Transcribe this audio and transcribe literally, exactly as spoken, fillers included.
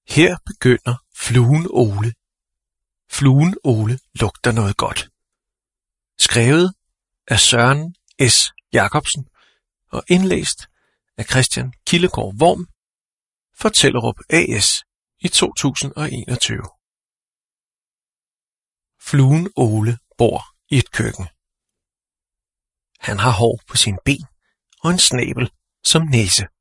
Her begynder Fluen Ole. Fluen Ole lugter noget godt. Skrevet af Søren S. Jacobsen og indlæst af Christian Kildegård Worm for Tellerup A S i to tusind og enogtyve. Fluen Ole bor i et køkken. Han har hår på sine ben og en snabel som næse.